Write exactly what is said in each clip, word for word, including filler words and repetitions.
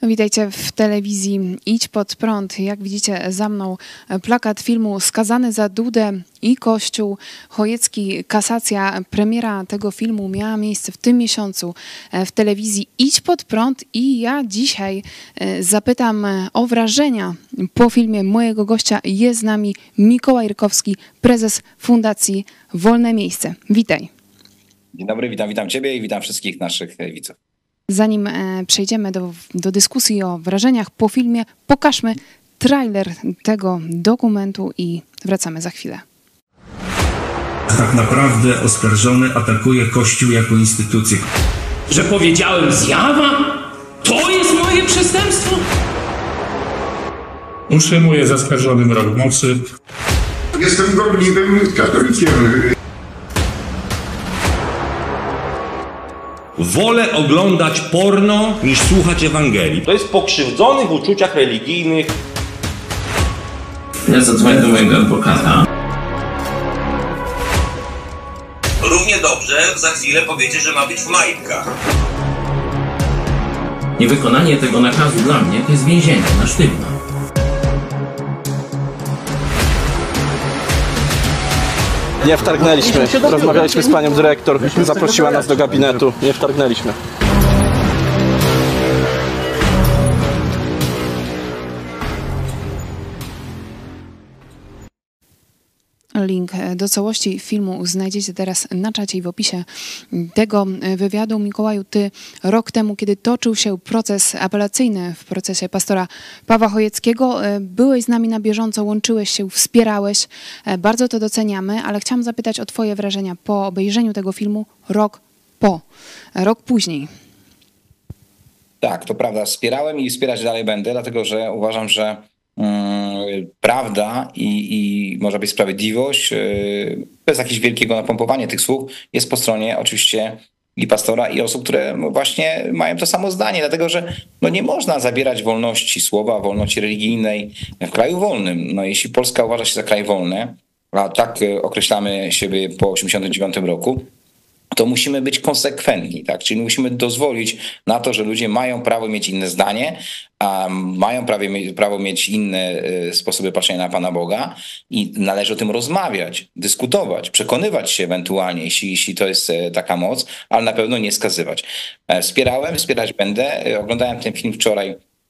Witajcie w telewizji Idź Pod Prąd. Jak widzicie za mną plakat filmu Skazany za Dudę i Kościół Chojecki. Kasacja, premiera tego filmu miała miejsce w tym miesiącu w telewizji Idź Pod Prąd i ja dzisiaj zapytam o wrażenia po filmie mojego gościa. Jest z nami Mikołaj Rykowski, prezes Fundacji Wolne Miejsce. Witaj. Dzień dobry, witam, witam Ciebie i witam wszystkich naszych widzów. Zanim przejdziemy do, do dyskusji o wrażeniach po filmie, pokażmy trailer tego dokumentu i wracamy za chwilę. Tak naprawdę oskarżony atakuje Kościół jako instytucję. Że powiedziałem zjawa? To jest moje przestępstwo? Utrzymuję zaskarżonym rok mocy. Jestem gorliwym katolikiem. Wolę oglądać porno niż słuchać Ewangelii. To jest pokrzywdzony w uczuciach religijnych. Ja zadzwonię do mojego adwokata. Równie dobrze za chwilę powiecie, że ma być w majtkach. Niewykonanie tego nakazu dla mnie to jest więzienie na sztywno. Nie wtargnęliśmy. Rozmawialiśmy z panią dyrektor, zaprosiła nas do gabinetu. Nie wtargnęliśmy. Link do całości filmu znajdziecie teraz na czacie i w opisie tego wywiadu. Mikołaju, ty rok temu, kiedy toczył się proces apelacyjny w procesie pastora Pawła Chojeckiego, byłeś z nami na bieżąco, łączyłeś się, wspierałeś. Bardzo to doceniamy, ale chciałam zapytać o twoje wrażenia po obejrzeniu tego filmu rok po, rok później. Tak, to prawda. Wspierałem i wspierać dalej będę, dlatego że uważam, że prawda i, i może być sprawiedliwość, bez jakiegoś wielkiego napompowania tych słów, jest po stronie oczywiście i pastora, i osób, które no właśnie mają to samo zdanie, dlatego że no nie można zabierać wolności słowa, wolności religijnej w kraju wolnym. No jeśli Polska uważa się za kraj wolny, a tak określamy siebie po osiemdziesiątym dziewiątym roku, to musimy być konsekwentni, tak? Czyli musimy dozwolić na to, że ludzie mają prawo mieć inne zdanie, a mają prawo, prawo mieć inne sposoby patrzenia na Pana Boga i należy o tym rozmawiać, dyskutować, przekonywać się ewentualnie, jeśli, jeśli to jest taka moc, ale na pewno nie skazywać. Wspierałem, wspierać będę. Oglądałem ten film wczoraj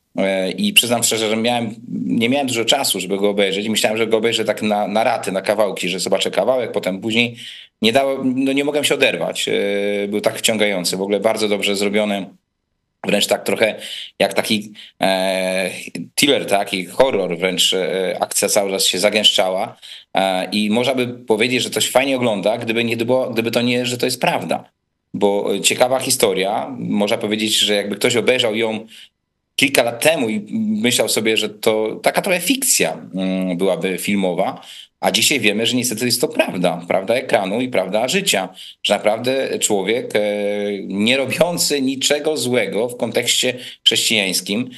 i przyznam szczerze, że miałem, nie miałem dużo czasu, żeby go obejrzeć. Myślałem, że go obejrzę tak na, na raty, na kawałki, że zobaczę kawałek, potem później nie dało, no nie mogłem się oderwać. Był tak wciągający, w ogóle bardzo dobrze zrobiony. Wręcz tak trochę jak taki e, thriller, taki horror, wręcz e, akcja cały czas się zagęszczała e, i można by powiedzieć, że to się fajnie ogląda, gdyby, nie było, gdyby to nie, że to jest prawda. Bo ciekawa historia, można powiedzieć, że jakby ktoś obejrzał ją kilka lat temu i myślał sobie, że to taka trochę fikcja byłaby filmowa, a dzisiaj wiemy, że niestety jest to prawda. Prawda ekranu i prawda życia. Że naprawdę człowiek nie robiący niczego złego w kontekście chrześcijańskim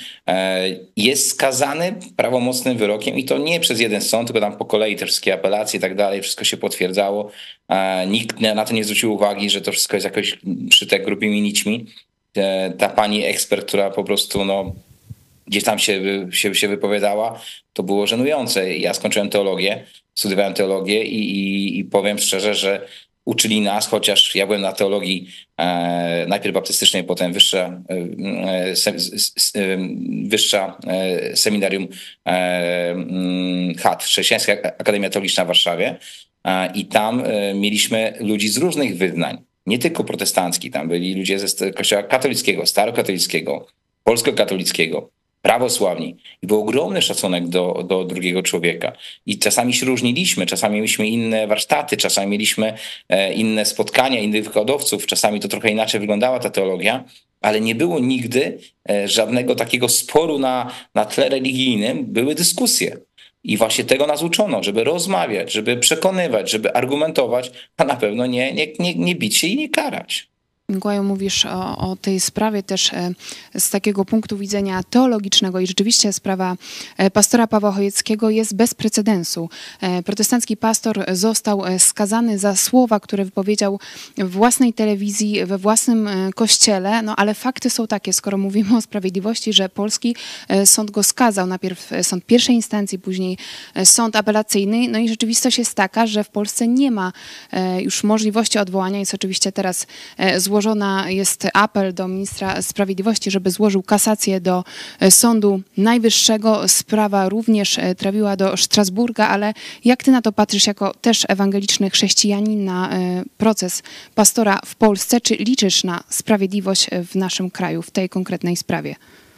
jest skazany prawomocnym wyrokiem i to nie przez jeden sąd, tylko tam po kolei te wszystkie apelacje i tak dalej, wszystko się potwierdzało. Nikt na to nie zwrócił uwagi, że to wszystko jest jakoś szyte grubymi nićmi. Ta pani ekspert, która po prostu no, gdzieś tam się, się, się wypowiadała, to było żenujące. Ja skończyłem teologię, studiowałem teologię i, i, i powiem szczerze, że uczyli nas, chociaż ja byłem na teologii e, najpierw baptystycznej, potem wyższa, e, se, e, wyższa e, seminarium e, H A T, Chrześcijańska Akademia Teologiczna w Warszawie e, i tam e, mieliśmy ludzi z różnych wyznań. Nie tylko protestancki, tam byli ludzie ze kościoła katolickiego, starokatolickiego, polskokatolickiego, prawosławni. I był ogromny szacunek do, do drugiego człowieka. I czasami się różniliśmy, czasami mieliśmy inne warsztaty, czasami mieliśmy e, inne spotkania, innych wykładowców, czasami to trochę inaczej wyglądała ta teologia, ale nie było nigdy e, żadnego takiego sporu na, na tle religijnym. Były dyskusje. I właśnie tego nas uczono, żeby rozmawiać, żeby przekonywać, żeby argumentować, a na pewno nie, nie, nie, nie bić się i nie karać. Mikołaju, mówisz o, o tej sprawie też e, z takiego punktu widzenia teologicznego i rzeczywiście sprawa e, pastora Pawła Chojeckiego jest bez precedensu. E, protestancki pastor został e, skazany za słowa, które wypowiedział w własnej telewizji, we własnym e, kościele, no ale fakty są takie, skoro mówimy o sprawiedliwości, że polski e, sąd go skazał, najpierw sąd pierwszej instancji, później e, sąd apelacyjny, no i rzeczywistość jest taka, że w Polsce nie ma e, już możliwości odwołania, jest oczywiście teraz e, złożona Złożona jest apel do ministra sprawiedliwości, żeby złożył kasację do Sądu Najwyższego. Sprawa również trafiła do Strasburga, ale jak ty na to patrzysz jako też ewangeliczny chrześcijanin na proces pastora w Polsce? Czy liczysz na sprawiedliwość w naszym kraju w tej konkretnej sprawie?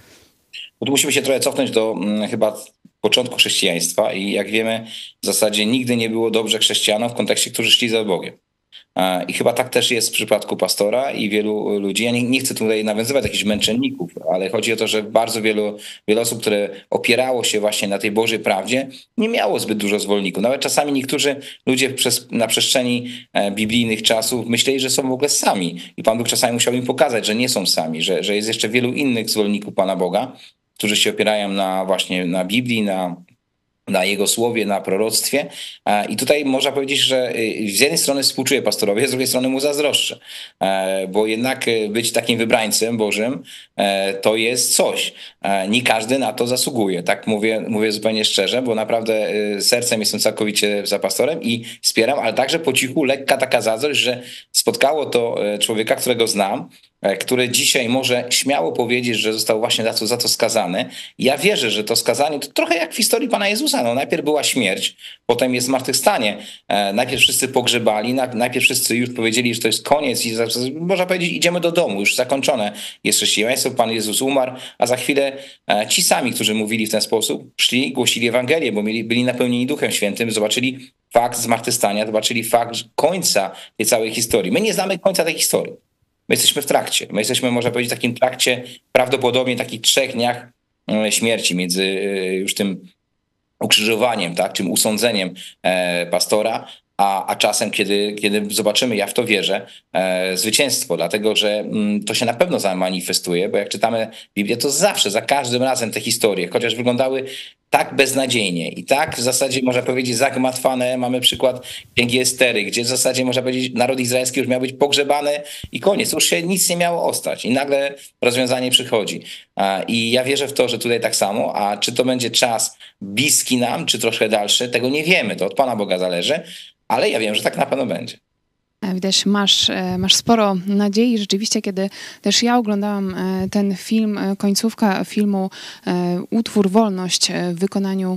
Bo tu musimy się trochę cofnąć do hmm, chyba początku chrześcijaństwa i jak wiemy w zasadzie nigdy nie było dobrze chrześcijanom w kontekście, którzy szli za Bogiem. I chyba tak też jest w przypadku pastora i wielu ludzi. Ja nie, nie chcę tutaj nawiązywać jakichś męczenników, ale chodzi o to, że bardzo wielu, wielu osób, które opierało się właśnie na tej Bożej prawdzie, nie miało zbyt dużo zwolenników. Nawet czasami niektórzy ludzie przez, na przestrzeni biblijnych czasów myśleli, że są w ogóle sami. I Pan Bóg czasami musiał im pokazać, że nie są sami, że, że jest jeszcze wielu innych zwolenników Pana Boga, którzy się opierają na właśnie na Biblii, na na jego słowie, na proroctwie. I tutaj można powiedzieć, że z jednej strony współczuję pastorowi, z drugiej strony mu zazdroszczę, bo jednak być takim wybrańcem Bożym to jest coś. Nie każdy na to zasługuje. Tak mówię, mówię zupełnie szczerze, bo naprawdę sercem jestem całkowicie za pastorem i wspieram, ale także po cichu lekka taka zazdrość, że spotkało to człowieka, którego znam, który dzisiaj może śmiało powiedzieć, że został właśnie za to, za to skazany. Ja wierzę, że to skazanie to trochę jak w historii Pana Jezusa. No, najpierw była śmierć, potem jest zmartwychwstanie. Najpierw wszyscy pogrzebali, najpierw wszyscy już powiedzieli, że to jest koniec i można powiedzieć, idziemy do domu, już zakończone jest chrześcijaństwo, Pan Jezus umarł, a za chwilę ci sami, którzy mówili w ten sposób, szli, głosili Ewangelię, bo mieli, byli napełnieni Duchem Świętym, zobaczyli fakt zmartwychwstania, zobaczyli fakt końca tej całej historii. My nie znamy końca tej historii. My jesteśmy w trakcie. My jesteśmy, można powiedzieć, w takim trakcie prawdopodobnie takich trzech dniach śmierci między już tym ukrzyżowaniem, tak, tym usądzeniem pastora, a, a czasem, kiedy, kiedy zobaczymy, ja w to wierzę, e, zwycięstwo, dlatego że mm, to się na pewno zamanifestuje, bo jak czytamy Biblię, to zawsze, za każdym razem te historie, chociaż wyglądały tak beznadziejnie i tak w zasadzie można powiedzieć zagmatwane. Mamy przykład Księgi Estery, gdzie w zasadzie można powiedzieć naród izraelski już miał być pogrzebany i koniec, już się nic nie miało ostać i nagle rozwiązanie przychodzi. I ja wierzę w to, że tutaj tak samo, a czy to będzie czas bliski nam, czy troszkę dalszy, tego nie wiemy, to od Pana Boga zależy, ale ja wiem, że tak na pewno będzie. Widać, masz, masz sporo nadziei. Rzeczywiście, kiedy też ja oglądałam ten film, końcówka filmu Utwór Wolność w wykonaniu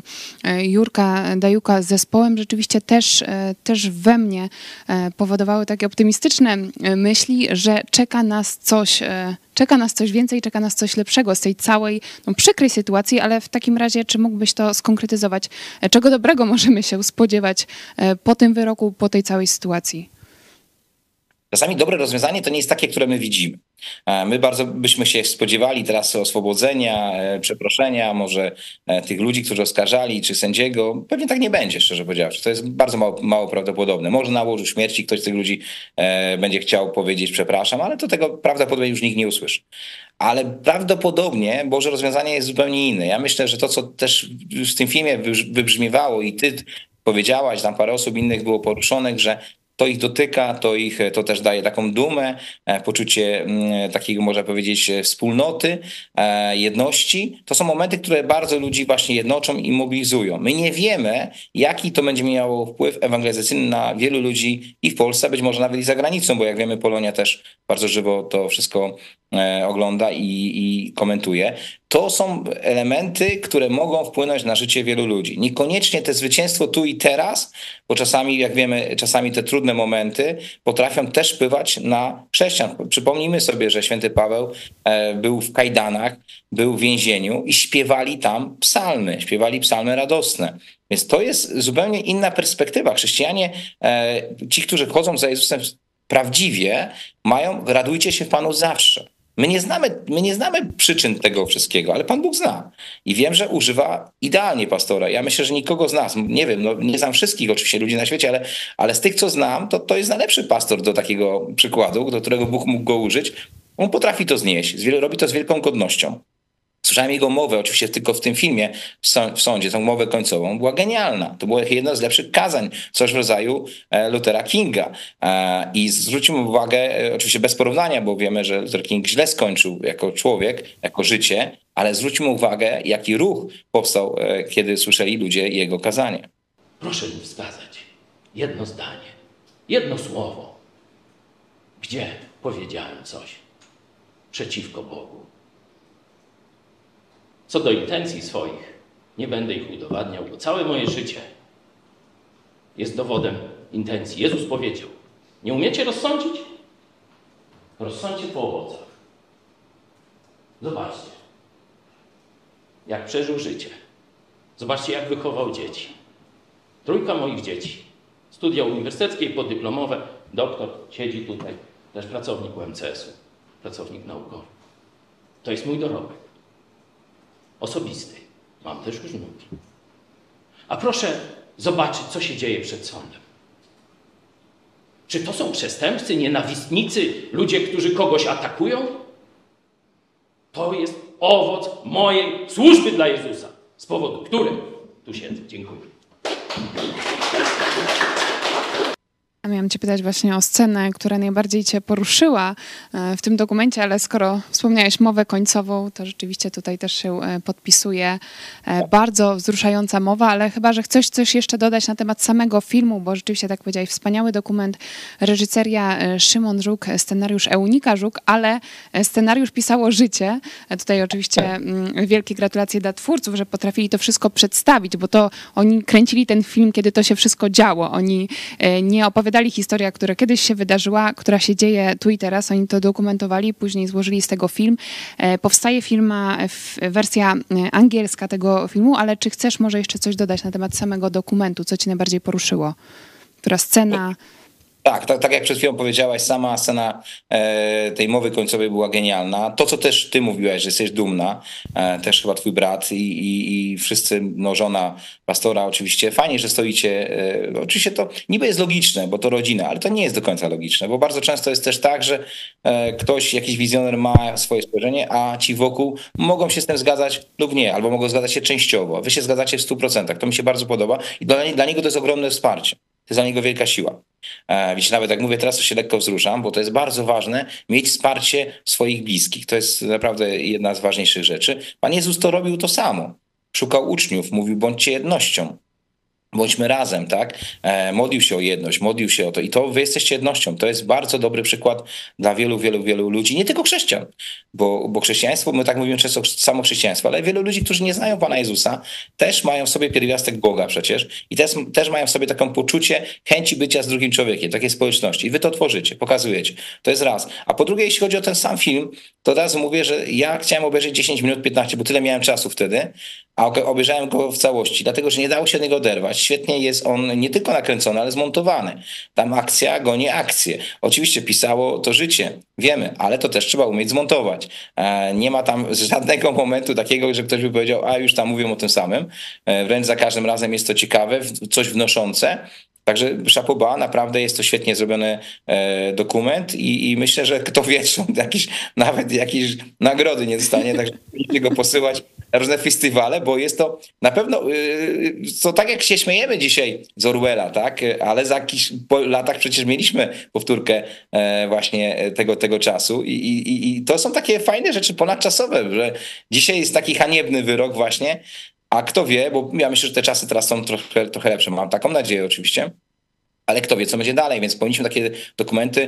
Jurka Dajuka z zespołem, rzeczywiście też, też we mnie powodowały takie optymistyczne myśli, że czeka nas coś, czeka nas coś więcej, czeka nas coś lepszego z tej całej no, przykrej sytuacji, ale w takim razie, czy mógłbyś to skonkretyzować? Czego dobrego możemy się spodziewać po tym wyroku, po tej całej sytuacji? Czasami dobre rozwiązanie to nie jest takie, które my widzimy. My bardzo byśmy się spodziewali teraz oswobodzenia, przeproszenia, może tych ludzi, którzy oskarżali, czy sędziego. Pewnie tak nie będzie, szczerze powiedziawszy. To jest bardzo mało, mało prawdopodobne. Może na łożu śmierci ktoś z tych ludzi będzie chciał powiedzieć przepraszam, ale to tego prawdopodobnie już nikt nie usłyszy. Ale prawdopodobnie Boże rozwiązanie jest zupełnie inne. Ja myślę, że to, co też w tym filmie wybrzmiewało i ty powiedziałaś, tam parę osób innych było poruszonych, że to ich dotyka, to ich to też daje taką dumę, poczucie takiego, można powiedzieć, wspólnoty, jedności. To są momenty, które bardzo ludzi właśnie jednoczą i mobilizują. My nie wiemy, jaki to będzie miało wpływ ewangelizacyjny na wielu ludzi i w Polsce, być może nawet i za granicą, bo jak wiemy, Polonia też bardzo żywo to wszystko ogląda i, i komentuje. To są elementy, które mogą wpłynąć na życie wielu ludzi. Niekoniecznie te zwycięstwo tu i teraz, bo czasami, jak wiemy, czasami te trudne momenty potrafią też wpływać na chrześcijan. Przypomnijmy sobie, że święty Paweł był w kajdanach, był w więzieniu i śpiewali tam psalmy, śpiewali psalmy radosne. Więc to jest zupełnie inna perspektywa. Chrześcijanie, ci, którzy chodzą za Jezusem prawdziwie, mają radujcie się w Panu zawsze. My nie znamy, my nie znamy przyczyn tego wszystkiego, ale Pan Bóg zna. I wiem, że używa idealnie pastora. Ja myślę, że nikogo z nas, nie wiem, no nie znam wszystkich oczywiście ludzi na świecie, ale, ale z tych, co znam, to, to jest najlepszy pastor do takiego przykładu, do którego Bóg mógł go użyć. On potrafi to znieść, robi to z wielką godnością. Słyszałem jego mowę, oczywiście tylko w tym filmie, w sądzie, tą mowę końcową, była genialna. To było jedno z lepszych kazań, coś w rodzaju Luthera Kinga. I zwróćmy uwagę, oczywiście bez porównania, bo wiemy, że Luther King źle skończył jako człowiek, jako życie, ale zwróćmy uwagę, jaki ruch powstał, kiedy słyszeli ludzie jego kazanie. Proszę mi wskazać jedno zdanie, jedno słowo, gdzie powiedziałem coś przeciwko Bogu. Co do intencji swoich, nie będę ich udowadniał, bo całe moje życie jest dowodem intencji. Jezus powiedział, nie umiecie rozsądzić? Rozsądźcie po owocach. Zobaczcie, jak przeżył życie. Zobaczcie, jak wychował dzieci. Trójka moich dzieci. Studia uniwersyteckie i podyplomowe. Doktor siedzi tutaj, też pracownik U M C S u, pracownik naukowy. To jest mój dorobek. Osobisty. Mam też już wnuki. A proszę zobaczyć, co się dzieje przed sądem. Czy to są przestępcy, nienawistnicy, ludzie, którzy kogoś atakują? To jest owoc mojej służby dla Jezusa, z powodu którym tu siedzę. Dziękuję. A miałam cię pytać właśnie o scenę, która najbardziej cię poruszyła w tym dokumencie, ale skoro wspomniałeś mowę końcową, to rzeczywiście tutaj też się podpisuje. Bardzo wzruszająca mowa, ale chyba, że chcesz coś jeszcze dodać na temat samego filmu, bo rzeczywiście, tak powiedziałeś, wspaniały dokument, reżyseria Szymon Żuk, scenariusz Eunika Żuk, ale scenariusz pisało życie. Tutaj oczywiście wielkie gratulacje dla twórców, że potrafili to wszystko przedstawić, bo to oni kręcili ten film, kiedy to się wszystko działo. Oni nie opowiadali dali historia, która kiedyś się wydarzyła, która się dzieje tu i teraz. Oni to dokumentowali, później złożyli z tego film. Powstaje filma, wersja angielska tego filmu, ale czy chcesz może jeszcze coś dodać na temat samego dokumentu? Co cię najbardziej poruszyło? Która scena... Tak, tak, tak jak przed chwilą powiedziałaś, sama scena e, tej mowy końcowej była genialna. To, co też ty mówiłaś, że jesteś dumna, e, też chyba twój brat i, i, i wszyscy, no żona pastora oczywiście. Fajnie, że stoicie. E, oczywiście to niby jest logiczne, bo to rodzina, ale to nie jest do końca logiczne, bo bardzo często jest też tak, że e, ktoś, jakiś wizjoner ma swoje spojrzenie, a ci wokół mogą się z tym zgadzać lub nie, albo mogą zgadzać się częściowo. Wy się zgadzacie w stu procentach. To mi się bardzo podoba i dla, dla niego to jest ogromne wsparcie. To jest dla niego wielka siła. E, wiecie, nawet jak mówię teraz, to się lekko wzruszam, bo to jest bardzo ważne, mieć wsparcie swoich bliskich. To jest naprawdę jedna z ważniejszych rzeczy. Pan Jezus to robił to samo. Szukał uczniów, mówił, bądźcie jednością. Bądźmy razem, tak? E, modlił się o jedność, modlił się o to i to wy jesteście jednością. To jest bardzo dobry przykład dla wielu, wielu, wielu ludzi, nie tylko chrześcijan, bo, bo chrześcijaństwo, my tak mówimy często samo chrześcijaństwo, ale wielu ludzi, którzy nie znają Pana Jezusa, też mają w sobie pierwiastek Boga przecież i też, też mają w sobie taką poczucie chęci bycia z drugim człowiekiem, takiej społeczności. I wy to tworzycie, pokazujecie. To jest raz. A po drugie, jeśli chodzi o ten sam film, to od razu mówię, że ja chciałem obejrzeć dziesięć minut, piętnaście, bo tyle miałem czasu wtedy, a obejrzałem go w całości, dlatego że nie dało się od niego oderwać. Świetnie jest on nie tylko nakręcony, ale zmontowany. Tam akcja goni akcję. Oczywiście pisało to życie, wiemy, ale to też trzeba umieć zmontować. Nie ma tam żadnego momentu takiego, że ktoś by powiedział, a już tam mówią o tym samym. Wręcz za każdym razem jest to ciekawe, coś wnoszące. Także szapoba, naprawdę jest to świetnie zrobiony e, dokument i, i myślę, że kto wie, czy on jakiś, nawet jakieś nagrody nie dostanie, także musicie go posyłać na różne festiwale, bo jest to na pewno, y, to tak jak się śmiejemy dzisiaj z Orwella, tak, ale za jakichś latach przecież mieliśmy powtórkę e, właśnie tego, tego czasu I, i, i to są takie fajne rzeczy ponadczasowe, że dzisiaj jest taki haniebny wyrok właśnie. A kto wie, bo ja myślę, że te czasy teraz są trochę, trochę lepsze, mam taką nadzieję oczywiście, ale kto wie, co będzie dalej, więc powinniśmy takie dokumenty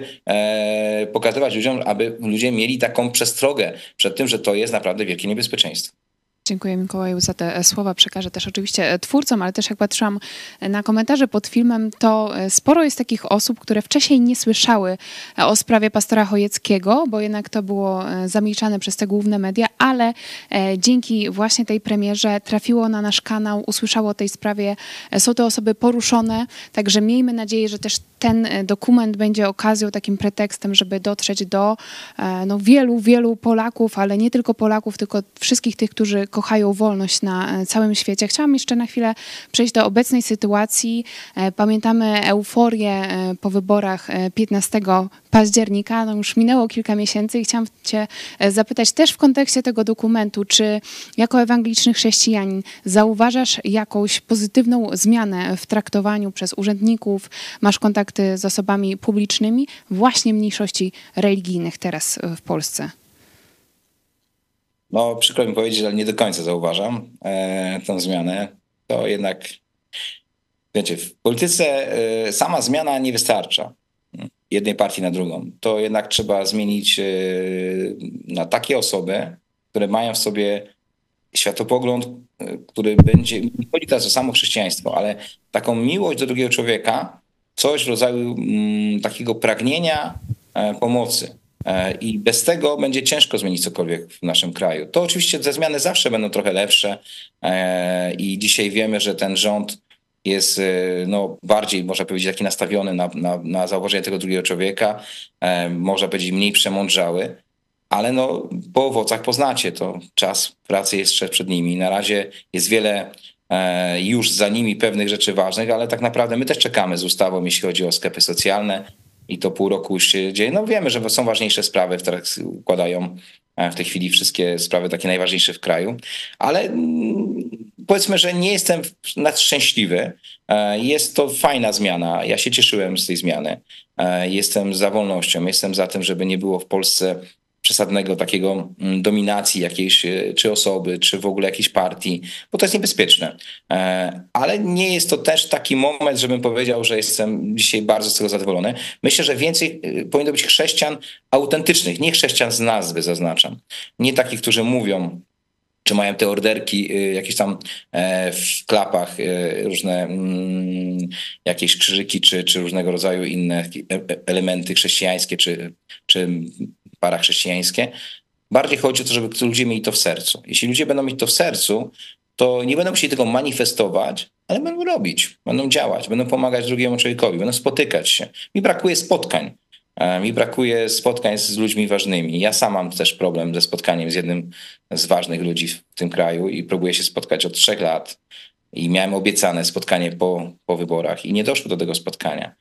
e, pokazywać ludziom, aby ludzie mieli taką przestrogę przed tym, że to jest naprawdę wielkie niebezpieczeństwo. Dziękuję Mikołaju za te słowa. Przekażę też oczywiście twórcom, ale też jak patrzyłam na komentarze pod filmem, to sporo jest takich osób, które wcześniej nie słyszały o sprawie pastora Chojeckiego, bo jednak to było zamilczane przez te główne media, ale dzięki właśnie tej premierze trafiło na nasz kanał, usłyszało o tej sprawie. Są to osoby poruszone, także miejmy nadzieję, że też te ten dokument będzie okazją, takim pretekstem, żeby dotrzeć do no, wielu, wielu Polaków, ale nie tylko Polaków, tylko wszystkich tych, którzy kochają wolność na całym świecie. Chciałam jeszcze na chwilę przejść do obecnej sytuacji. Pamiętamy euforię po wyborach piętnastego października. No już minęło kilka miesięcy i chciałam cię zapytać też w kontekście tego dokumentu, czy jako ewangeliczny chrześcijanin zauważasz jakąś pozytywną zmianę w traktowaniu przez urzędników, masz kontakty z osobami publicznymi, właśnie mniejszości religijnych teraz w Polsce? No przykro mi powiedzieć, ale nie do końca zauważam e, tę zmianę. To jednak, wiecie, w polityce e, sama zmiana nie wystarcza. Jednej partii na drugą. To jednak trzeba zmienić na takie osoby, które mają w sobie światopogląd, który będzie, nie chodzi teraz o samo chrześcijaństwo, ale taką miłość do drugiego człowieka, coś w rodzaju m, takiego pragnienia e, pomocy. E, I bez tego będzie ciężko zmienić cokolwiek w naszym kraju. To oczywiście te zmiany zawsze będą trochę lepsze e, i dzisiaj wiemy, że ten rząd jest no, bardziej, można powiedzieć, taki nastawiony na, na, na zauważenie tego drugiego człowieka, e, można powiedzieć mniej przemądrzały, ale no, po owocach poznacie, to czas pracy jest jeszcze przed nimi. Na razie jest wiele e, już za nimi pewnych rzeczy ważnych, ale tak naprawdę my też czekamy z ustawą, jeśli chodzi o sklepy socjalne i to pół roku już się dzieje. No wiemy, że są ważniejsze sprawy, które układają w tej chwili wszystkie sprawy takie najważniejsze w kraju, ale powiedzmy, że nie jestem nadszczęśliwy. Jest to fajna zmiana. Ja się cieszyłem z tej zmiany. Jestem za wolnością, jestem za tym, żeby nie było w Polsce przesadnego takiego dominacji jakiejś, czy osoby, czy w ogóle jakiejś partii, bo to jest niebezpieczne. Ale nie jest to też taki moment, żebym powiedział, że jestem dzisiaj bardzo z tego zadowolony. Myślę, że więcej powinno być chrześcijan autentycznych, nie chrześcijan z nazwy, zaznaczam. Nie takich, którzy mówią, czy mają te orderki jakieś tam w klapach, różne jakieś krzyżyki, czy, czy różnego rodzaju inne elementy chrześcijańskie, czy, czy parachrześcijańskie. Bardziej chodzi o to, żeby ludzie mieli to w sercu. Jeśli ludzie będą mieć to w sercu, to nie będą musieli tego manifestować, ale będą robić, będą działać, będą pomagać drugiemu człowiekowi, będą spotykać się. Mi brakuje spotkań. Mi brakuje spotkań z ludźmi ważnymi. Ja sam mam też problem ze spotkaniem z jednym z ważnych ludzi w tym kraju i próbuję się spotkać od trzech lat. I miałem obiecane spotkanie po, po wyborach i nie doszło do tego spotkania.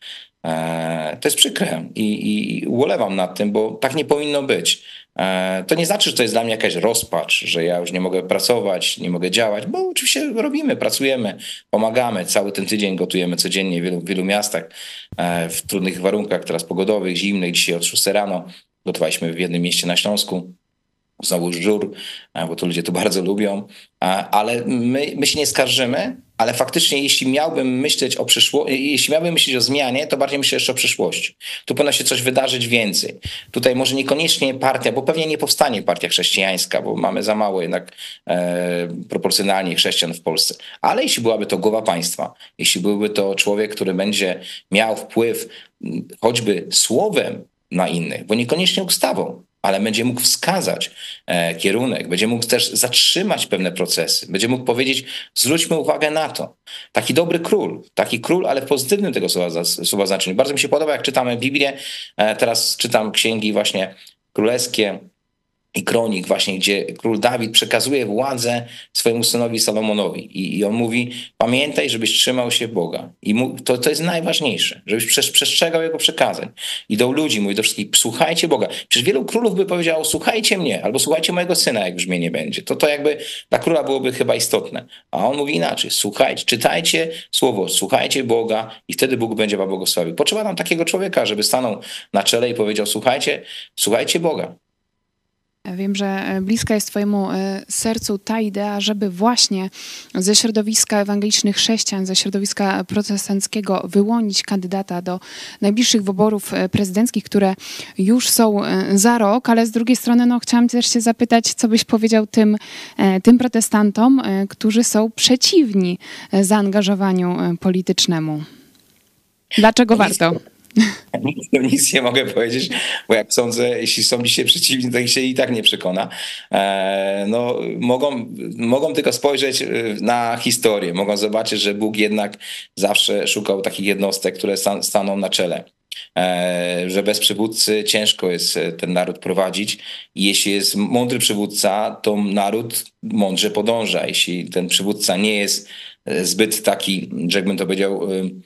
E, to jest przykre i, i ubolewam nad tym, bo tak nie powinno być. E, to nie znaczy, że to jest dla mnie jakaś rozpacz, że ja już nie mogę pracować, nie mogę działać, bo oczywiście robimy, pracujemy, pomagamy. Cały ten tydzień gotujemy codziennie w wielu, w wielu miastach e, w trudnych warunkach teraz pogodowych, zimnych. Dzisiaj od szóstej rano gotowaliśmy w jednym mieście na Śląsku. Znowu żur, bo to ludzie to bardzo lubią, ale my, my się nie skarżymy, ale faktycznie jeśli miałbym myśleć o przyszłości, jeśli miałbym myśleć o zmianie, to bardziej myślę jeszcze o przyszłości. Tu powinno się coś wydarzyć więcej. Tutaj może niekoniecznie partia, bo pewnie nie powstanie partia chrześcijańska, bo mamy za mało jednak e, proporcjonalnie chrześcijan w Polsce. Ale jeśli byłaby to głowa państwa, jeśli byłby to człowiek, który będzie miał wpływ choćby słowem na innych, bo niekoniecznie ustawą, ale będzie mógł wskazać e, kierunek, będzie mógł też zatrzymać pewne procesy, będzie mógł powiedzieć, zwróćmy uwagę na to. Taki dobry król, taki król, ale w pozytywnym tego słowa, słowa znaczeniu. Bardzo mi się podoba, jak czytamy Biblię, e, teraz czytam księgi właśnie królewskie i kronik właśnie, gdzie król Dawid przekazuje władzę swojemu synowi Salomonowi i, i on mówi, pamiętaj, żebyś trzymał się Boga. I mu, to, to jest najważniejsze, żebyś przestrzegał jego przekazań. I do ludzi mówi do wszystkich, słuchajcie Boga. Przecież wielu królów by powiedziało, słuchajcie mnie, albo słuchajcie mojego syna, jak już mnie nie będzie. To to jakby dla króla byłoby chyba istotne. A on mówi inaczej, słuchajcie, czytajcie słowo, słuchajcie Boga i wtedy Bóg będzie wam błogosławił. Potrzeba nam takiego człowieka, żeby stanął na czele i powiedział, słuchajcie, słuchajcie Boga. Wiem, że bliska jest twojemu sercu ta idea, żeby właśnie ze środowiska ewangelicznych chrześcijan, ze środowiska protestanckiego wyłonić kandydata do najbliższych wyborów prezydenckich, które już są za rok, ale z drugiej strony no, chciałam też się zapytać, co byś powiedział tym, tym protestantom, którzy są przeciwni zaangażowaniu politycznemu. Dlaczego warto? Nic nie mogę powiedzieć, bo jak sądzę, jeśli są dzisiaj przeciwni, to ich się i tak nie przekona. No, mogą, mogą tylko spojrzeć na historię, mogą zobaczyć, że Bóg jednak zawsze szukał takich jednostek, które staną na czele. Że bez przywódcy ciężko jest ten naród prowadzić i jeśli jest mądry przywódca, to naród mądrze podąża. Jeśli ten przywódca nie jest zbyt taki, że jakbym to powiedział,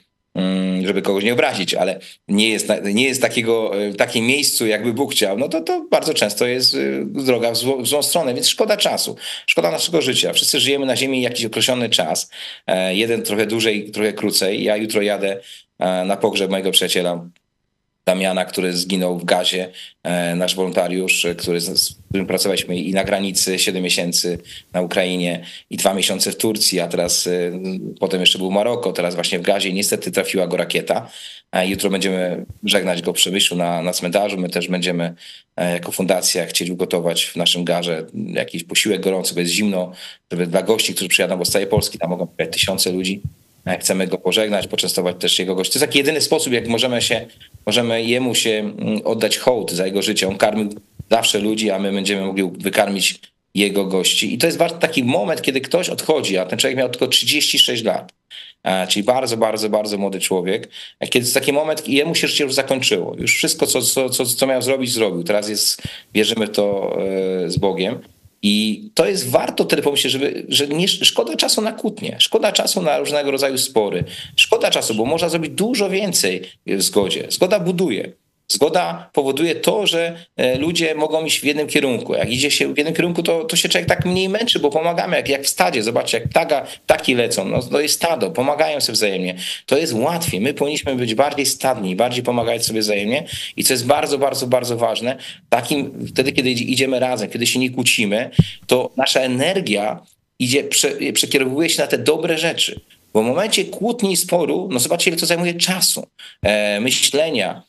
żeby kogoś nie obrazić, ale nie jest, nie jest takiego, takim miejscu, jakby Bóg chciał, no to, to bardzo często jest droga w złą, w złą stronę, więc szkoda czasu, szkoda naszego życia. Wszyscy żyjemy na ziemi jakiś określony czas, jeden trochę dłużej, trochę krócej. Ja jutro jadę na pogrzeb mojego przyjaciela Damiana, który zginął w gazie, nasz wolontariusz, który, z którym pracowaliśmy i na granicy siedem miesięcy na Ukrainie i dwa miesiące w Turcji, a teraz potem jeszcze był Maroko, teraz właśnie w gazie i niestety trafiła go rakieta. Jutro będziemy żegnać go w Przemyślu na, na cmentarzu. My też będziemy jako fundacja chcieli ugotować w naszym garze jakiś posiłek gorący, bo jest zimno, żeby dla gości, którzy przyjadą, bo z całej Polski tam mogą być tysiące ludzi. Chcemy go pożegnać, poczęstować też jego gości. To jest taki jedyny sposób, jak możemy się, możemy jemu się oddać hołd za jego życie. On karmił zawsze ludzi, a my będziemy mogli wykarmić jego gości. I to jest taki moment, kiedy ktoś odchodzi, a ten człowiek miał tylko trzydzieści sześć lat. Czyli bardzo, bardzo, bardzo młody człowiek. Kiedy jest taki moment i jemu się życie już zakończyło. Już wszystko, co, co, co, co miał zrobić, zrobił. Teraz jest, wierzymy w to z Bogiem. I to jest warto wtedy pomyśleć, żeby, że nie, szkoda czasu na kłótnie, szkoda czasu na różnego rodzaju spory, szkoda czasu, bo można zrobić dużo więcej w zgodzie. Zgoda buduje. Zgoda powoduje to, że ludzie mogą iść w jednym kierunku. Jak idzie się w jednym kierunku, to, to się człowiek tak mniej męczy, bo pomagamy, jak, jak w stadzie. Zobaczcie, jak ptaka, ptaki lecą, no, to jest stado, pomagają sobie wzajemnie. To jest łatwiej. My powinniśmy być bardziej stadni, bardziej pomagać sobie wzajemnie i co jest bardzo, bardzo, bardzo ważne, takim, wtedy, kiedy idziemy razem, kiedy się nie kłócimy, to nasza energia idzie, prze, przekierowuje się na te dobre rzeczy. Bo w momencie kłótni i sporu, no zobaczcie, ile to zajmuje czasu, e, myślenia,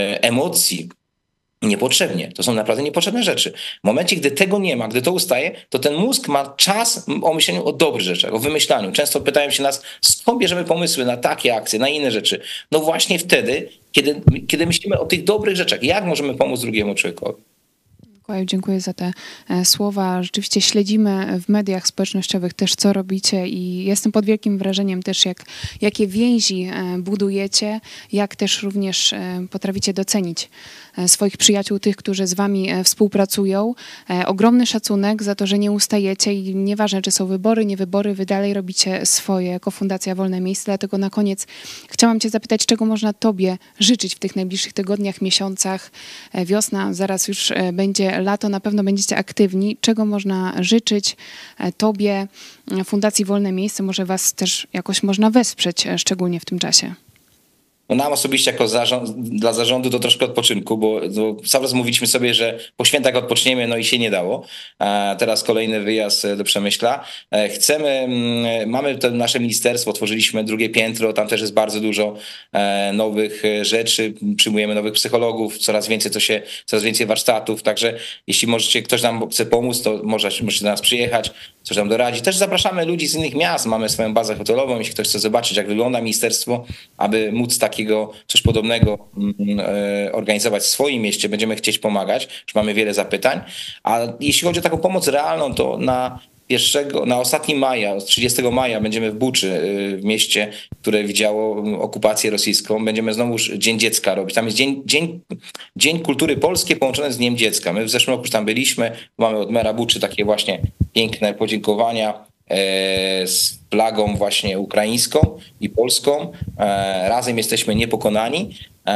emocji niepotrzebnie. To są naprawdę niepotrzebne rzeczy. W momencie, gdy tego nie ma, gdy to ustaje, to ten mózg ma czas o myśleniu o dobrych rzeczach, o wymyślaniu. Często pytają się nas, skąd bierzemy pomysły na takie akcje, na inne rzeczy. No właśnie wtedy, kiedy, kiedy myślimy o tych dobrych rzeczach. Jak możemy pomóc drugiemu człowiekowi? Dziękuję za te słowa. Rzeczywiście śledzimy w mediach społecznościowych też, co robicie i jestem pod wielkim wrażeniem też, jak, jakie więzi budujecie, jak też również potraficie docenić swoich przyjaciół, tych, którzy z wami współpracują. Ogromny szacunek za to, że nie ustajecie i nieważne, czy są wybory, nie wybory, wy dalej robicie swoje jako Fundacja Wolne Miejsce. Dlatego na koniec chciałam cię zapytać, czego można tobie życzyć w tych najbliższych tygodniach, miesiącach. Wiosna, zaraz już będzie lato, na pewno będziecie aktywni. Czego można życzyć tobie, Fundacji Wolne Miejsce? Może was też jakoś można wesprzeć, szczególnie w tym czasie. No nam osobiście jako zarząd, dla zarządu to troszkę odpoczynku, bo no, cały czas mówiliśmy sobie, że po świętach odpoczniemy, no i się nie dało. A teraz kolejny wyjazd do Przemyśla. Chcemy, mamy to nasze ministerstwo, otworzyliśmy drugie piętro, tam też jest bardzo dużo nowych rzeczy, przyjmujemy nowych psychologów, coraz więcej to się, coraz więcej warsztatów, także jeśli możecie, ktoś nam chce pomóc, to możecie, możecie do nas przyjechać, coś nam doradzić. Też zapraszamy ludzi z innych miast, mamy swoją bazę hotelową, jeśli ktoś chce zobaczyć, jak wygląda ministerstwo, aby móc takiego, coś podobnego e, organizować w swoim mieście, będziemy chcieć pomagać, już mamy wiele zapytań, a jeśli chodzi o taką pomoc realną, to na pierwszego, na ostatni maja, trzydziestego maja będziemy w Buczy, w mieście, które widziało okupację rosyjską. Będziemy znowu Dzień Dziecka robić. Tam jest Dzień, Dzień, Dzień Kultury Polskiej połączony z Dniem Dziecka. My w zeszłym roku już tam byliśmy. Mamy od mera Buczy takie właśnie piękne podziękowania e, z flagą właśnie ukraińską i polską. E, razem jesteśmy niepokonani.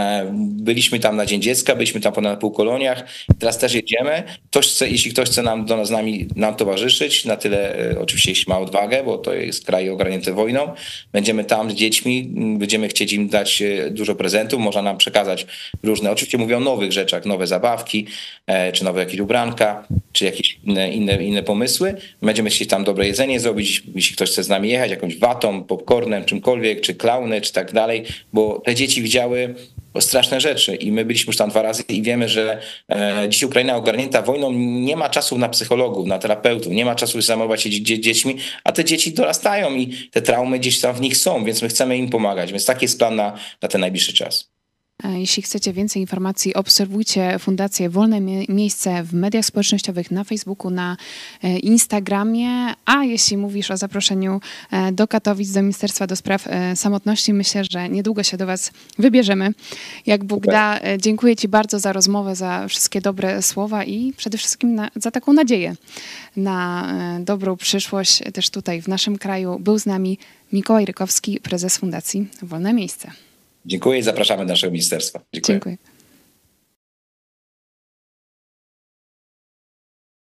Byliśmy tam na Dzień Dziecka, byliśmy tam ponad półkoloniach. Teraz też jedziemy. Ktoś chce, jeśli ktoś chce nam, do nas, z nami nam towarzyszyć, na tyle oczywiście jeśli ma odwagę, bo to jest kraj ogarnięty wojną, będziemy tam z dziećmi, będziemy chcieć im dać dużo prezentów, można nam przekazać różne, oczywiście mówię o nowych rzeczach, nowe zabawki, czy nowe jakieś ubranka, czy jakieś inne, inne, inne pomysły. Będziemy chcieć tam dobre jedzenie zrobić, jeśli ktoś chce z nami jechać, jakąś watą, popcornem, czymkolwiek, czy klauny, czy tak dalej, bo te dzieci widziały straszne rzeczy i my byliśmy już tam dwa razy i wiemy, że e, dzisiaj Ukraina ogarnięta wojną, nie ma czasu na psychologów, na terapeutów, nie ma czasu zajmować się dzie- dziećmi, a te dzieci dorastają i te traumy gdzieś tam w nich są, więc my chcemy im pomagać, więc taki jest plan na, na ten najbliższy czas. Jeśli chcecie więcej informacji, obserwujcie Fundację Wolne Miejsce w mediach społecznościowych, na Facebooku, na Instagramie. A jeśli mówisz o zaproszeniu do Katowic, do Ministerstwa do Spraw Samotności, myślę, że niedługo się do Was wybierzemy. Jak Bóg da, dziękuję Ci bardzo za rozmowę, za wszystkie dobre słowa i przede wszystkim na, za taką nadzieję na dobrą przyszłość też tutaj w naszym kraju. Był z nami Mikołaj Rykowski, prezes Fundacji Wolne Miejsce. Dziękuję i zapraszamy do naszego ministerstwa. Dziękuję. Dziękuję.